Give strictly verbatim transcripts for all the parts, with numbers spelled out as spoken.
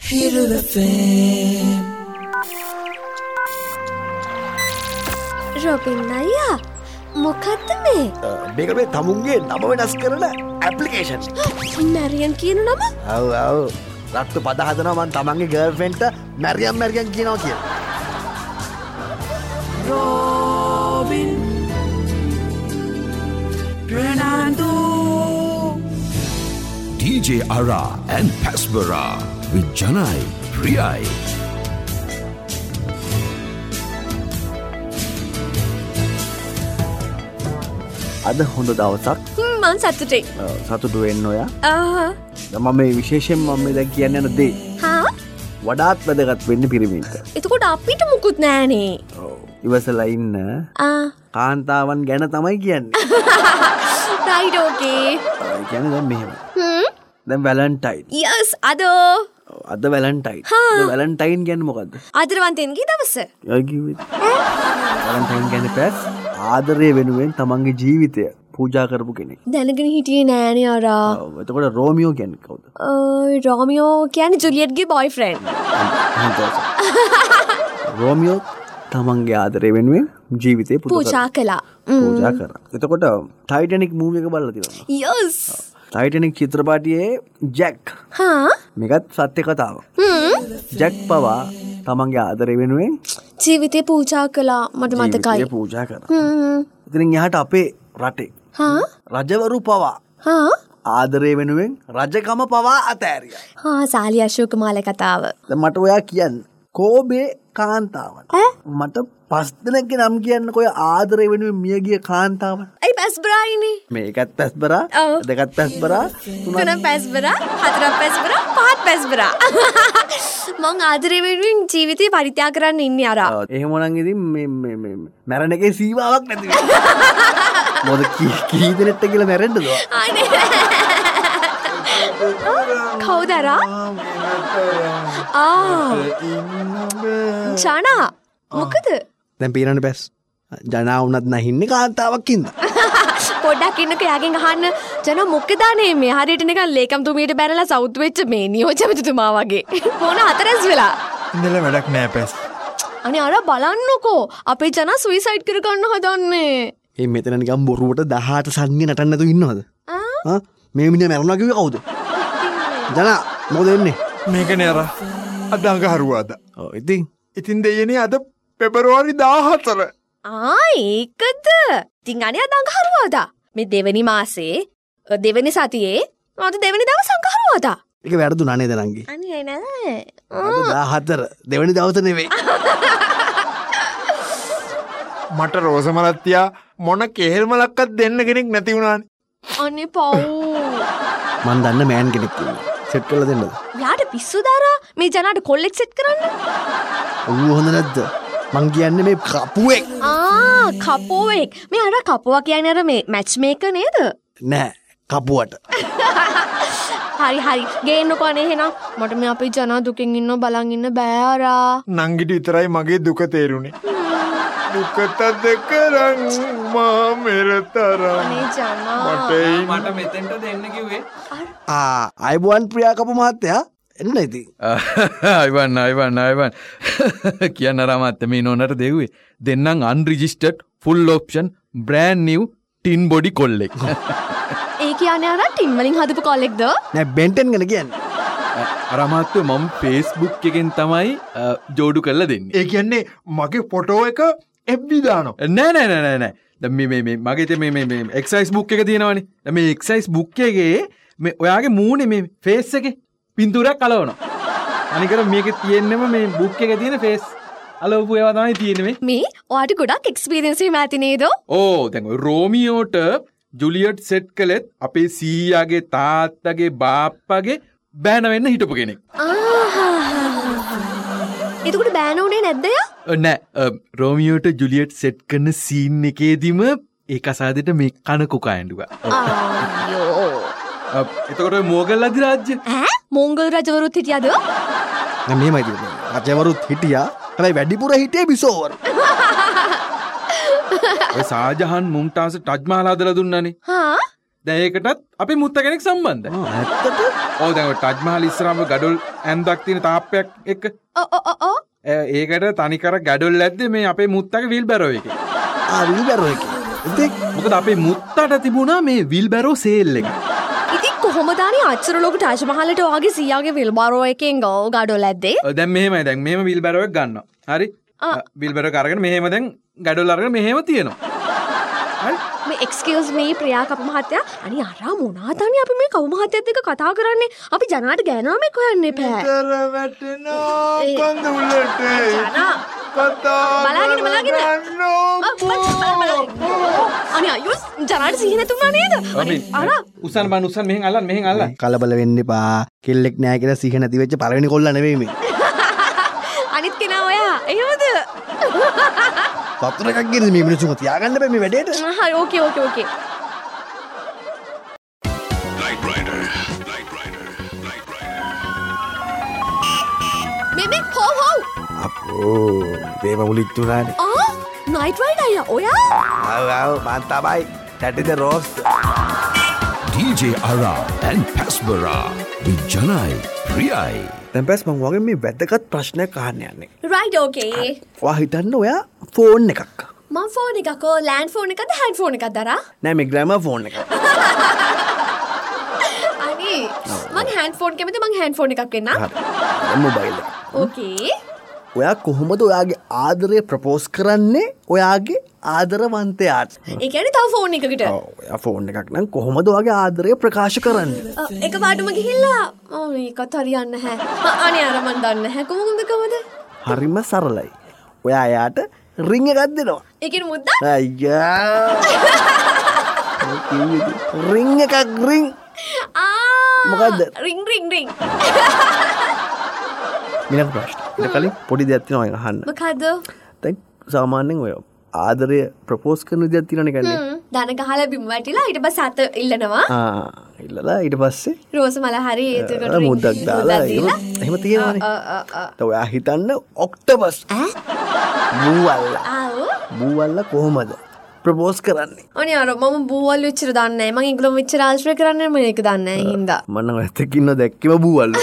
Hiru F M. Robin අයියා මොකක්ද මේ? මේක මේ තමුන්ගේ නම වෙනස් කරන ඇප්ලිකේෂන්. මැරියන් කියන නම? ඔව් ඔව්. රත්තු පද හදනවා මම තමන්ගේ ගර්ල්ෆ්‍රෙන්ඩ්ට මැරියන් මැරියන් කියනවා කියලා. Robin Fernando D J Ara and Pasbara with Janai Riyai. අද හොඳ දවසක්. මං සතුටුයි. සතුටු වෙන්න ඔයා. ආහ්. මම මේ විශේෂයෙන් මම මේ දැන් කියන්න යන දේ. හා? වඩාත් වැදගත් වෙන්නේ පිරිමින්ට. එතකොට අපිට මුකුත් නෑනේ. ඔව්. ඉවසලා ඉන්න. ආ. කාන්තාවන් ගැන තමයි කියන්නේ. right okay. ඒ කියන්නේ දැන් මෙහෙම. හ්ම්. දැන් වැලන්ටයින්. yes අදෝ. අද වැලන්ටයින්. වැලන්ටයින් කියන්නේ මොකද්ද? ආදරවන්තයන්ගේ දවස. ඔය කිව්වේ. වැලන්ටයින් කියන්නේ පැස් ආදරය වෙනුවෙන් තමන්ගේ ජීවිතය පූජා කරපු කෙනෙක්. දැනගෙන හිටියේ නෑනේ අරා. ඔව්. එතකොට රෝමියෝ කියන්නේ කවුද? අ රෝමියෝ කියන්නේ ජුලියට්ගේ බොයිෆ්‍රෙන්ඩ්. රෝමියෝ තමන්ගේ ආදරය වෙනුවෙන් ජීවිතේ පූජා කළා. පූජා කරා. එතකොට ටයිටැනික් මූවි එක බලලා තියෙනවා. yes. ටයිටැනික් චිත්‍රපටයේ ජැක්. හා? මේකත් සත්‍ය කතාවක්. හ්ම්. ජැක් පවා තමන්ගේ ආදරය වෙනුවෙන් ජීවිතේ පූජා කළා මට මතකයි. ජීවිතේ පූජා කරා. හ්ම්. ඉතින් එහාට අපේ රටේ හා? රජවරු පවා හා? ආදරය වෙනුවෙන් රජකම පවා අතෑරියා. හා සාලි අශෝකමාල කතාව. දැන් මට ඔයා කියන්න කෝබේ කාන්තාවන්. මට පස් දෙනෙක්ගේ නම් කියන්නකෝ ඔය ආදරය වෙනුවෙන් මිය ගිය කාන්තාවන්. අයි පැස්බරායිනේ. මේකත් පැස්බරා, දෙකත් පැස්බරා, තුනක් පැස්බරා, හතරක් පැස්බරා, පහක් පැස්බරා. මං ආදරය වෙනුවෙන් ජීවිතේ පරිත්‍යාග කරන්න ඉන්නේ අරා. එහෙම නම් ඉතින් මේ මේ මේ මැරෙන එකේ සීමාවක් නැති වෙනවා. මොකද කී කී දෙනෙක්ට කියලා මැරෙන්නද? අනේ. කවුද අරා? ආ. ජනා. මොකද? දැන් පීරන්න පැස්. ජනා වුණත් නැහින්නේ කාන්තාවක් ඉන්න. පොඩ්ඩක් ඉන්නක යාගෙන් අහන්න ජනා මොකද අනේ මේ හරියට නිකන් ලේකම්තුමියට බැනලා සවුත් වෙච්ච මේ නියෝජ්‍යපතිතුමා වගේ. මොන හතරස් වෙලා. ඉඳලා වැඩක් නෑ පැස්. අනේ අර බලන්නකෝ අපේ ජනා සුයිසයිඩ් කර ගන්න හදන්නේ. ඒ මෙතන නිකන් බොරුවට දහඅට සන්නිය නටන්න නැතුව ඉන්නවද? ආ මේ මිනිහා මැරුණා කිව්වේ කවුද? ජනා මොකද වෙන්නේ? මේකනේ අර අද අඟහරුවාදා. ඔව් ඉතින් ඉතින් දෙයනේ අද පෙබරවාරි දාහතර. ආ ඒකද? ඉතින් අනේ අද අඟහරුවාදා. මේ දෙවෙනි මාසේ දෙවෙනි සතියේ මට දෙවෙනි දවස් අඟහරුවාදා. ඒක වැරදුනා නේද නංගි? අනේ නෑ. අද දාහතර දෙවෙනි දවස නෙවෙයි. මට රෝසමලත්තියා මොන කෙහෙල් මලක්වත් දෙන්න කෙනෙක් නැති වුණානේ. අනේ පව්. මන් දන්න මෑන් කෙනෙක් ඉන්නවා. සෙට් කරලා දෙන්නද? යාට පිස්සු දාරා මේ ජනාට කොල්ලෙක් සෙට් කරන්න. ඌ හොඳ නැද්ද? මං කියන්නේ මේ කපුවෙක්. ආ කපුවෙක්. මේ අර කපුවා කියන්නේ අර මේ මැච් මේකර් නේද? නෑ කපුවට. හරි හරි ගේන්නකෝ අනේ එහෙනම්. මට මේ අපේ ජනා දුකින් ඉන්න බලන් ඉන්න බෑ අරා. නංගිට විතරයි මගේ දුක තේරුනේ. දුකත දෙකරන් මා මෙරතරන්. අනේ ජනා. මට මට මෙතෙන්ට දෙන්න කිව්වේ. ආ අයබෝන් ප්‍රියා කපු මහත්තයා එන්න ඉතින්. අයිවන් අයිවන් අයිවන් කියන්න රමත්ත මේ නෝනට දෙව්වේ දෙන්නම් unregistered full option brand new tin body කොල්ලෙක්. ඒ කියන්නේ අර ටින් වලින් හදපු කොල්ලෙක්ද? නෑ බෙන්ටන් ගැන කියන්නේ. අරමත්ව මම ෆේස්බුක් එකෙන් තමයි ජෝඩු කරලා දෙන්නේ. ඒ කියන්නේ මගේ ෆොටෝ එක එෆ් බී දානවා. නෑ නෑ නෑ නෑ නෑ. දැන් මේ මේ මේ මගේ මේ මේ මේ එක්සයිස් බුක් එක තියෙනවනේ. දැන් මේ එක්සයිස් බුක් එකේ මේ ඔයාගේ මූණේ මේ ෆේස් එකේ පින්තූරයක් අලවනවා. අනිකර මේකේ තියෙන්නම මේ බුක් එකේ තියෙන ෆේස් අලවපු ඒවා තමයි තියෙන්නේ මේ. මේ ඔයාට ගොඩක් එක්ස්පීරියන්ස් එහෙම ඇති නේද? ඕ දැන් ඔය රෝමියෝට ජුලියට් සෙට් කළෙත් අපේ සීයාගේ තාත්තගේ බාප්පගේ බෑන වෙන්න හිටපු කෙනෙක්. එතකොට බෑන උනේ නැද්ද යා? නෑ රෝමියෝට ජුලියට් සෙට් කරන සීන් එකේදීම ඒ කසාදෙට මේ කන කුකා ඇඬුවා. අයියෝ. එතකොට මෝගල් අධිරාජ්‍ය ඈ මොංගල් රජවරුත් හිටියද? නෑ මේමයි තියෙන්නේ. රජවරුත් හිටියා. හැබැයි වැඩිපුර හිටියේ බිසෝවරු. ඔය සාජහන් මුම්තාස් ටජ් මහල් හදලා දුන්නානේ. හා දැන් ඒකටත් අපි මුත්ත කෙනෙක් සම්බන්ධයි. ඇත්තට ඔව් දැන් ඔය ටජ් මහල් ඉස්සරහම ගඩොල් ඇන්දක් තියෙන තාප්පයක් එක්ක ඔව් ඔව් ඔව් ඔව්. ඒකට තනිකර ගඩොල් ඇද්දේ මේ අපේ මුත්තගේ වීල් බැරෝ එකේ. ආ විල්බරෝ එක. ඉතින් මොකද අපේ මුත්තට තිබුණා මේ වීල් බැරෝ සේල් එක. ඉතින් කොහොමද අනේ අච්චර ලොකු ටජ් මහලට ඔයාගේ සීයාගේ විල්බරෝ එකෙන් ගෝ ගඩොල් ඇද්දේ? ඔව් දැන් මෙහෙමයි දැන් මෙහෙම වීල් බැරෝ එක ගන්නවා. හරි? වීල් බැරෝ එක අරගෙන මෙහෙම දැන් ගඩොල් අරගෙන මෙහෙම තියෙනවා. හරි? මේ එක්ස්කියුස් මී ප්‍රියා කපු මහත්තයා අනේ අරා මොනවද අනේ අපි මේ කවු මහත්තයත් එක්ක කතා කරන්නේ අපි ජනාට ගෑනාමෙක් හොයන්න එපා. කර වැටෙනවා කඳුලට ජනා කතා බලාගෙන බලාගෙන අනේ අයියෝ ජනාට සිහින නැතුණා නේද? අනේ අරා උසන් බන් උසන් මෙහෙන් අල්ලන්න මෙහෙන් අල්ලන්න. කලබල වෙන්න එපා. කෙල්ලෙක් නෑ කියලා සිහ නැති වෙච්ච පළවෙනි කොල්ලා නෙවෙයි මේ. අනිත් කෙනා ඔයා එහෙමද? වතුර එකක් ගෙනද මේ මිනිස්සුම තියාගන්න බෑ මේ වැඩේට. හරි ඕකේ ඕකේ ඕකේ. මේ මේ හො හො. අපෝ දේම මුලිත්තුනානේ. ආ නයිට් රයිඩ් අයියා ඔයා? ආව් ආව් මන් තමයි. that is the roast. D J Ara and Pasbara with Janai Priyai. දැන් පැස් මම වගේ මේ වැදගත් ප්‍රශ්නයක් අහන්න යන්නේ. Right okay. ඔයා හිතන්න ඔයා ෆෝන් එකක්. මම ෆෝන් එකකෝ ලෑන්ඩ් ෆෝන් එකක්ද හෑන්ඩ් ෆෝන් එකක්ද අරා? නෑ මේ ග්‍රෑමර් ෆෝන් එකක්. අනේ මං හෑන්ඩ් ෆෝන් කැමති මං හෑන්ඩ් ෆෝන් එකක් වෙන්න. හරි. මොබයිල් එක. ඕකේ. ඔයා කොහොමද ඔයාගේ ආදරය ප්‍රපෝස් කරන්නේ ඔයාගේ ආදරවන්තයාට? ඒ කියන්නේ තව ෆෝන් එකකට. ඔව් ඔයා ෆෝන් එකක් නම් කොහොමද ඔයාගේ ආදරය ප්‍රකාශ කරන්නේ? එක පාටම ගිහිල්ලා ඔව් මේකත් හරියන්නේ නැහැ. අනේ අර මන් දන්නේ නැහැ කොහොමද කොහමද? හරිම සරලයි. ඔයා එයාට රින් එකක් දෙනවා. ඒ කියන්නේ මුද්දා? අයියා. රින් එකක් රින්. ආ මොකද්ද? රින් රින් රින්. මිනක් ප්‍රශ්න. ඊට කලින් පොඩි දෙයක් තියෙනවා ඒක අහන්න. මොකද්ද? දැන් සාමාන්‍යයෙන් ඔය ආදරය ප්‍රපෝස් කරන විදියක් තියෙනවනේ කන්නේ. හ්ම් දන ගහලා බිම වැටිලා ඊට පස්සේ අත ඉල්ලනවා. ආ ඉල්ලලා ඊට පස්සේ රෝස මල හරි ඒකට මුද්දක් දාලා එහෙම තියෙනවනේ. ආ ආ ආ. දැන් ඔයා හිතන්න ඔක්ටෝබස් ඈ? බූවල්ලා. ආව්. බූවල්ලා කොහොමද ප්‍රපෝස් කරන්නේ? අනේ අර මම බූවල් විච්චර දන්නේ නැහැ. මම ඒගොල්ලෝ විච්චර ආශ්‍රය කරන්නේ මම ඒක දන්නේ නැහැ හින්දා. මම නම් ඇත්තකින් ඉන්න දැක්කම බූවල්ලා.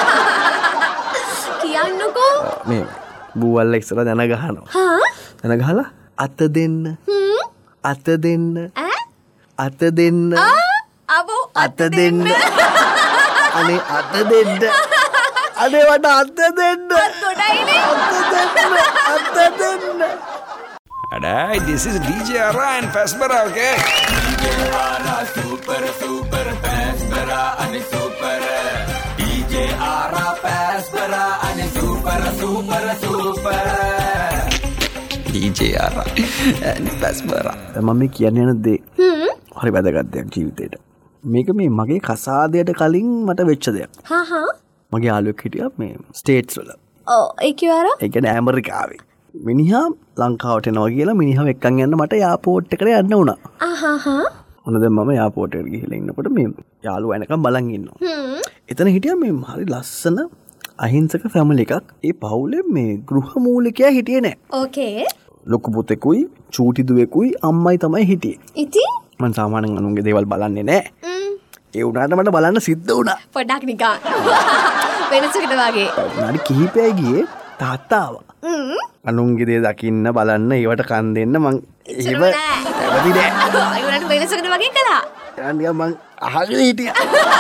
කියන්නකෝ. මේ බූවල්ලා ඉස්සර දන ගහනවා. හා? දන ගහලා අත දෙන්න. හ්ම්. අත දෙන්න. ඈ? අත දෙන්න. අබෝ අත දෙන්න. අනේ අත දෙන්න. අනේ වට අත දෙන්න. ගොඩයිනේ. අත දෙන්න. අත දෙන්න. Alright, this is D J Ara and Pasbara, okay? D J Ara super super Pasbara ane super D J Ara Pasbara ane super super super D J Ara and Pasbara. මම මේ කියන්න යන දේ හරි වැදගත් දෙයක් ජීවිතේට. මේක මේ මගේ කසාදයට කලින් මට වෙච්ච දෙයක්. හා හා. මගේ යාළුවෙක් හිටියා මේ ස්ටේට්ස් වල. ඔව් ඒ කිව්වර? ඒ කියන්නේ ඇමරිකාවේ. මිනිහා ලංකාවට එනවා කියලා මිනිහාව එක්කන් යන්න මට යාපෝට් එකට යන්න වුණා. ආහා. ඔන්න දැන් මම යාපෝට් එකට ගිහිල්ලා ඉන්නකොට මේ යාළුවා එනකම් බලන් ඉන්නවා. හ්ම්. එතන හිටියා මේ හරි ලස්සන අහිංසක ෆැමිලි එකක්. ඒ පවුලේ මේ ගෘහ මූලිකයා හිටියේ නෑ. ඕකේ. ලොකු පුතෙකුයි චූටි දුවෙකුයි අම්මයි තමයි හිටියේ. ඉතින් මම සාමාන්‍යයෙන් අනුන්ගේ දේවල් බලන්නේ නෑ. ඒ වුණාට මට බලන්න සිද්ධ වුණා. පොඩ්ඩක් නිකන් වෙනසකට වගේ. නාඩි කිහිපයයි ගියේ තාත්තා ආවා. අනුන්ගේ දේ දකින්න බලන්න ඒවට කන් දෙන්න මං එහෙම ඇවති නෑ. ඒ වුණාට වෙනසකට වගේ කළා. යන්නේ මං අහගෙන හිටියා.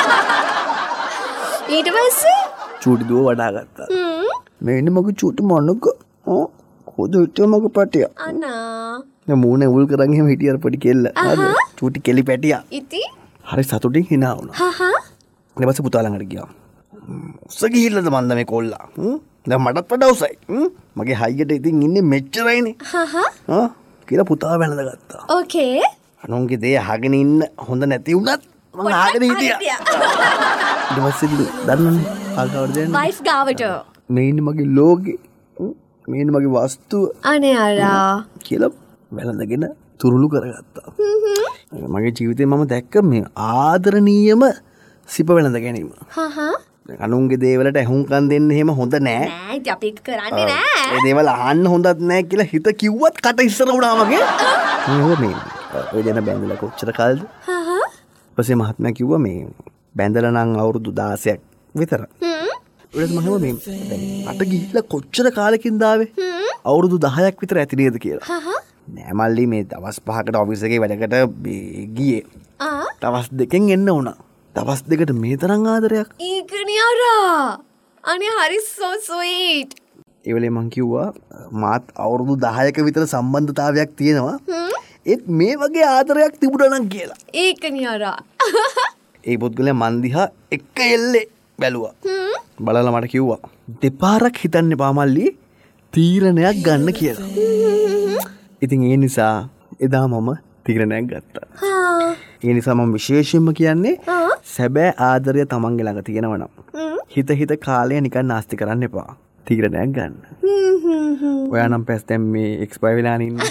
ඊට පස්සේ චූටි දුව වඩා ගත්තා. හ්ම්. මේ ඉන්නේ මගේ චූටි මොනක. ඔව් කොහොද හිටියා මගේ පැටිය. අනා. දැන් මූණේ උල් කරන් එහෙම හිටියා පොඩි කෙල්ල. හරිද? චූටි කෙලි පැටියා. ඉතින් හරි සතුටින් hina වුණා. හා හා. ඊට පස්සේ පුතා ළඟට ගියා. උස්ස ගිහිල්ලාද මන්ද මේ කොල්ලා. හ්ම්. දැන් මටත් වඩා උසයි. හ්ම්. මගේ හයියට ඉතින් ඉන්නේ මෙච්චරයිනේ. හා හා. ආ කියලා පුතා වැළඳ ගත්තා. ඕකේ. අනුන්ගේ දේ අහගෙන ඉන්න හොඳ නැති වුණත් මම අහගෙන හිටියා. ඊට පස්සේ දන්නවනේ ආගාවට දෙන්නේ. වයිෆ් ගාවට. මේ ඉන්නේ මගේ ලෝකේ. මේ ඉන්නේ මගේ වස්තුව. අනේ අරා. කියලා වැළඳගෙන තුරුළු කරගත්තා. මගේ ජීවිතේ මම දැක්ක මේ ආදරණීයම සිප වැළඳ ගැනීම. හා හා. අනුන්ගේ දේවලට ඇහුම්කන් දෙන්න එහෙම හොඳ නෑ. නෑ ඉතින් අපි ඒක කරන්නේ නෑ. ඒ දේවල් අහන්න හොඳත් නෑ කියලා හිත කිව්වත් කට ඉස්සර වුණා වගේ. මේ මේ ඔය දෙන බැඳලා කොච්චර කාලද? හා හා. පස්සේ මහත්මයා කිව්වා මේ බැඳලා නම් අවුරුදු දාසයක් විතර. ඊට මම මේ අට ගිහිල්ලා කොච්චර කාලෙකින්ද ආවේ? අවුරුදු දහයක් විතර ඇති නේද කියලා. නෑ මල්ලි මේ දවස් පහකට ඔෆිස් එකේ වැඩකට ගියේ. දවස් දෙකෙන් එන්න වුණා. දවස් දෙකට මේ තරම් ආදරයක්. ඒකනේ අරා. අනේ හරි so sweet. ඒ වෙලේ මං කිව්වා මාත් අවුරුදු දහයක විතර සම්බන්ධතාවයක් තියෙනවා. ඒත් මේ වගේ ආදරයක් තිබුණා නම් කියලා. ඒකනේ අරා. ඒ පුද්ගලයා මන් දිහා එක එල්ලේ බැලුවා. බලලා මට කිව්වා දෙපාරක් හිතන්න එපා මල්ලි තීරණයක් ගන්න කියලා. ඉතින් ඒ නිසා එදා මම තීරණයක් ගත්තා. ඒ නිසා මම විශේෂයෙන්ම කියන්නේ සැබෑ ආදරය තමන්ගේ ළඟ තියෙනවා නම් හිත හිත කාලය නිකන් නාස්ති කරන්න එපා. තීරණයක් ගන්න. ඔයා නම් පැස් දැන් මේ එක්ස්පයර් වෙලා ඉන්නේ.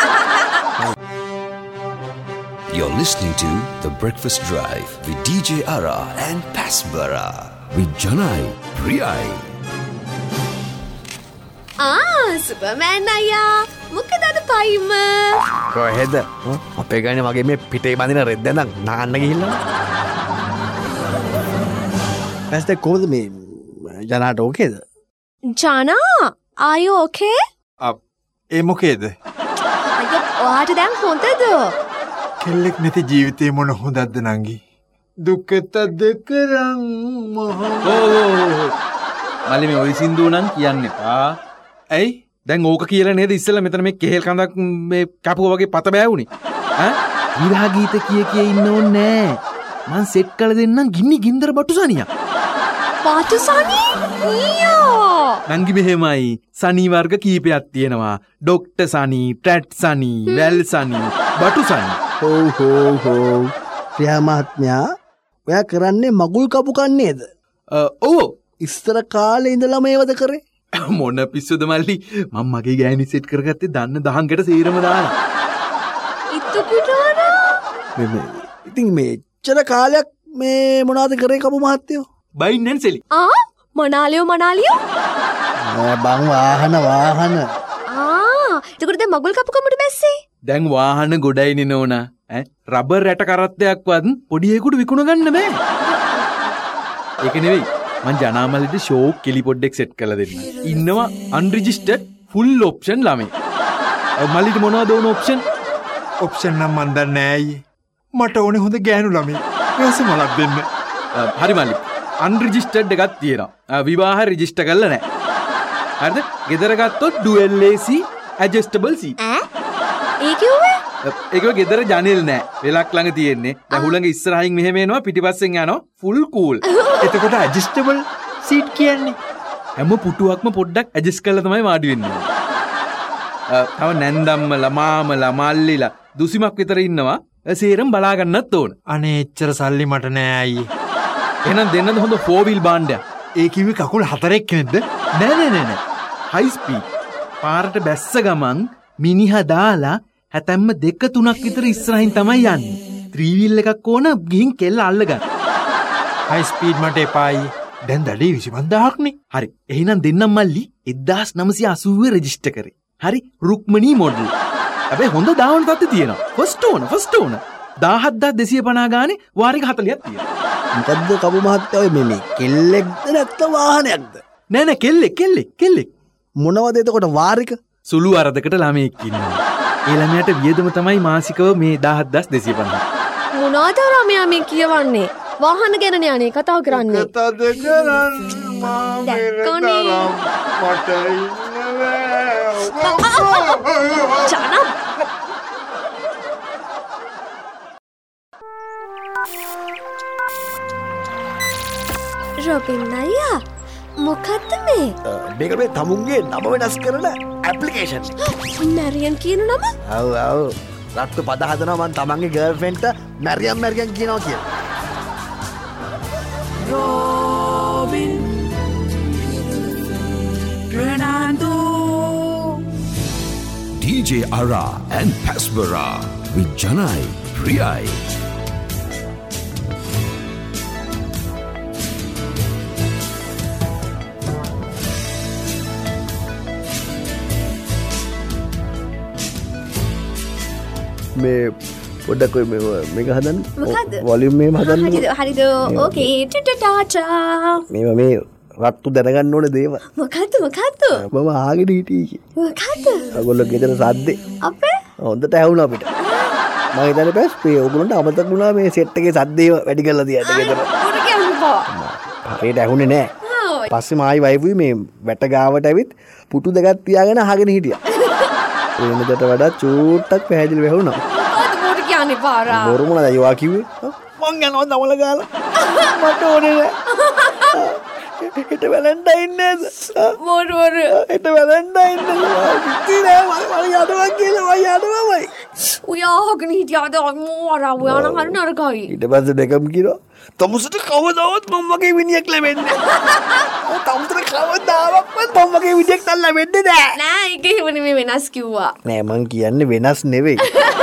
You're listening to The Breakfast Drive with D J Ara and Pasbara with Janai, Priyai. ආ සුපර්මෑන් අයියා මොකද අද පයිම? කොහෙද? අපේ ගානේ මගේ මේ පිටේ බඳින රෙද්ද නම් නාන්න ගිහිල්ලා. පැස් දැන් කොහොමද මේ ජනාට ඕකේද? ජනා are you okay? ඒ මොකේද? අයියෝ ඔයාට දැන් හොඳද? කෙල්ලෙක් නැති ජීවිතේ මොන හොඳක්ද නංගි? දුකත දෙකරන් මහ මල්ලි මේ ඔය සින්දුව නම් කියන්න එපා. ඇයි? දැන් ඕක කියලා නේද ඉස්සෙල්ලා මෙතන මේ කෙහෙල් කඳක් මේ කැපුවා වගේ පත බෑවුනේ. ඈ? විරහ ගීත කිය කිය ඉන්න ඕනේ නෑ. මං සෙට් කරලා දෙන්නම් ගින්නි ගින්දර බටු සනියක්. බටු සනි? ඊයෝ. නංගි මෙහෙමයි. සනි වර්ග කීපයක් තියෙනවා. ඩොක්ටර් සනි, ට්‍රැට් සනි, වැල් සනි, බටු සනි. හෝ හෝ හෝ. ප්‍රියා මහත්මයා ඔයා කරන්නේ මගුල් කපු කන්නේද? ඔව්. ඉස්තර කාලේ ඉඳලා මේවද කරේ? මොන පිස්සුද මල්ලි මම මගේ ගෑණි සෙට් කරගත්තේ දන්න දහංගට සීරම දාලා. ඉත්තු පුටාරා. මේ ඉතින් මේ එච්චර කාලයක් මේ මොනවද කරේ කපු මහත්තයෝ? බයින් නැන් සෙලි. ආ මොනාලියෝ මොනාලියෝ? නෑ බං වාහන වාහන. ආ ඒකට දැන් මගුල් කපු කමට බැස්සේ? දැන් වාහන ගොඩයිනේ නෝනා. ඈ රබර් රැට කරත්තයක්වත් පොඩියෙකුට විකුණ ගන්න බෑ. ඒක නෙවෙයි මං ජනාමල්ලිට ෂෝක් කෙලි පොඩ්ඩෙක් සෙට් කරලා දෙන්න. ඉන්නවා අන්රිජිස්ටර්ඩ් ෆුල් ඔප්ෂන් ළමයි. මල්ලිට මොනවද ඕන ඔප්ෂන්? ඔප්ෂන් නම් මන් දන්නේ නෑ අයියේ. මට ඕනේ හොඳ ගෑනු ළමයි. රස මලක් දෙන්න. හරි මල්ලි. අන්රිජිස්ටර්ඩ් එකක් තියෙනවා. විවාහ රෙජිස්ටර් කරලා නෑ. හරිද? ගෙදර ගත්තොත් ඩුවෙල් ඒ සී ඇඩ්ජස්ටබල් සීට්. ඈ? ඒ කිව්වේ? ඒකව ගෙදර ජනෙල් නෑ. වෙලක් ළඟ තියෙන්නේ. දහුළඟ ඉස්සරහින් මෙහෙම එනවා පිටිපස්සෙන් යනවා ෆුල් කූල්. එතකොට ඇඩ්ජස්ටබල් සීට් කියන්නේ හැම පුටුවක්ම පොඩ්ඩක් ඇඩ්ජස්ට් කරලා තමයි වාඩි වෙන්නේ. තව නැන්දම්මලා මාමලා මල්ලිලා දුසිමක් විතර ඉන්නවා. සේරම බලා ගන්නත් ඕන. අනේ එච්චර සල්ලි මට නෑ අයියේ. එහෙනම් දෙන්නද හොඳ ෆෝර් වීල් භාණ්ඩයක්. ඒ කිව්වේ කකුල් හතරෙක් නේද? නෑ නෑ නෑ නෑ. High speed. පාරට බැස්ස ගමන් මිනිහා දාලා හැතැම්ම දෙක තුනක් විතර ඉස්සරහින් තමයි යන්නේ. ත්‍රී වීල් එකක් ඕන ගිහින් කෙල්ල අල්ලගන්න. හයි ස්පීඩ් මට එපායි. දැන් දඩේ විසි පන්දාහක් නේ. හරි. එහෙනම් දෙන්නම් මල්ලි එක්දාස් නවසිය අසූව රෙජිස්ටර් කරේ. හරි රුක්මනී මොඩල්. හැබැයි හොඳ දාවන තත්ත්වය තියෙනවා. ෆස්ට් ඕන ෆස්ට් ඕන. දහහත් දෙසිය පනහ ගානේ වාරික හතලියක් තියෙනවා. මොකද්ද කපු මහත්තයා ඔය මේ මේ කෙල්ලෙක්ද නැත්නම් වාහනයක්ද? නෑ නෑ කෙල්ලෙක් කෙල්ලෙක් කෙල්ලෙක්. මොනවද එතකොට වාරික? සුළු අරදකට ළමයෙක් ඉන්නවා. ඒ ළමයාට වියදම තමයි මාසිකව මේ දහහත් දෙසිය පනහ. මොනවද රාමයා මේ කියවන්නේ? වාහන ගැනනේ අනේ කතා කරන්නේ. කතාද කරන් මම දැක්කනේ. මට ඉන්න ජනා රොබින් අයියා මොකද්ද මේ? මේක මේ තමුන්ගේ නම වෙනස් කරන ඇප්ලිකේෂන්. මැරියන් කියන නම? ඔව් ඔව්. රත්තු පද හදනවා මං තමන්ගේ ගර්ල්ෆ්‍රෙන්ඩ්ට මැරියම් මැරියම් කියනවා කියලා. Robin Fernando D J Ara and Pasbara with Janai, Priyai. මේ පොඩ්ඩක් ඔය මේ- මේක හදන්න මොකද්ද? වොලියුම් මේම හදන්න හරිද හරිද ඕකේ ටටටාටා මේවා මේ රත්තු දැනගන්න ඕනේ දේවල් මොකද්ද මොකද්ද මම ආගෙන හිටියේ මොකද්ද ඔයගොල්ලෝ ගෙදර සද්දේ අපේ හොඳට ඇහුණා අපිට මම හිතන්නේ පැස් මේ ඔයගොල්ලන්ට අමතක වුණා මේ සෙට් එකේ සද්දේ වැඩි කරලා තියන්න ගෙදර උඩ කියන්නකෝ හරියට ඇහුනේ නෑ පස්සේ මායි වයිෆුයි මේ වැට ගාවට ඇවිත් පුටු දෙකක් තියාගෙන අහගෙන හිටියා වෙනදට වඩා චූට්ටක් පැහැදිලි වැහුණා මොකද්ද උඩ කියන්නේ පාරා බොරු මොනවද අයියා කිව්වේ මං යනවා දමල ගාලා මට ඕනේ නෑ හෙට වැලන්ටයින් නේද මොරු මොරු හෙට වැලන්ටයින් නේද කිසි නෑ මම යනවා කියලා මම යනවාමයි උයා අහගෙන හිටියාද අම්මෝරා උයා නම් හරි නරකයි ඊට පස්සේ දෙකම කිව්වා තමුසට කවදාවත් මම වගේ විනියක් ලැබෙන්නේ නෑ තමුසට කවදාවත් මම වගේ විනියක් නැල්ල ලැබෙන්නේ නෑ නෑ ඒක එහෙම නෙමෙයි වෙනස් කිව්වා නෑ මං කියන්නේ වෙනස් නෙවෙයි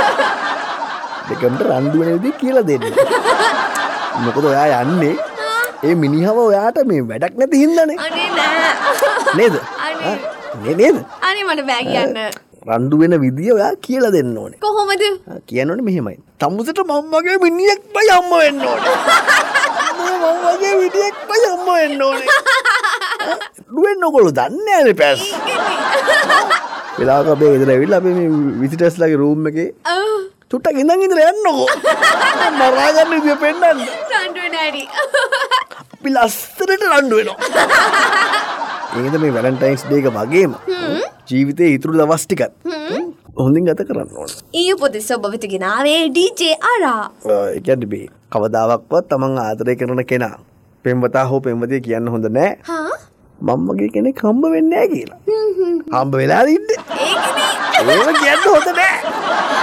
දෙකමට රණ්ඩු වෙන විදිහ කියලා දෙන්න මොකද ඔයා යන්නේ ඒ මිනිහව ඔයාට මේ වැඩක් නැති හින්දානේ අනේ නෑ නේද අනේ නේ නේද අනේ මට බෑ කියන්න රණ්ඩු වෙන විදිය ඔයා කියලා දෙන්න ඕනේ කොහොමද කියනෝනේ මෙහෙමයි තමුසට මම වගේ මිනිහෙක් බයි අම්ම වෙන්න ඕනේ මම වගේ විදියක් බයි අම්ම වෙන්න ඕනේ දුවෙන්න ඔයගොල්ලෝ දන්නේ නැහැ පැස් වෙලාවක අපි ගෙදර ඇවිල්ලා අපි මේ විසිටර්ස්ලාගේ රූම් එකේ චුට්ටක් ඉඳන් ඉඳලා යන්නකෝ මරා ගන්න විදිය පෙන්නන්න රණ්ඩු නෑඩි අපි ලස්සනට රණ්ඩු වෙනවා ඒකද මේ වැලන්ටයින්ස් ඩේ එක වගේම ජීවිතේ ඉතුරු දවස් ටිකත් හොඳින් ගත කරන්න ඕන ඊයේ පොතේ ඔබ ගෙනාවේ ඩීජේ ආරා ඒ කියන්නේ මේ කවදාවත් තමන් ආදරය කරන කෙනා පෙම්වතා හෝ පෙම්වතිය කියන්න හොඳ නෑ හා මම වගේ කෙනෙක් හම්බ වෙන්නේ නෑ කියලා හම්බ වෙලා ඉන්නේ ඒකනේ ඒක කියන්න හොඳ නෑ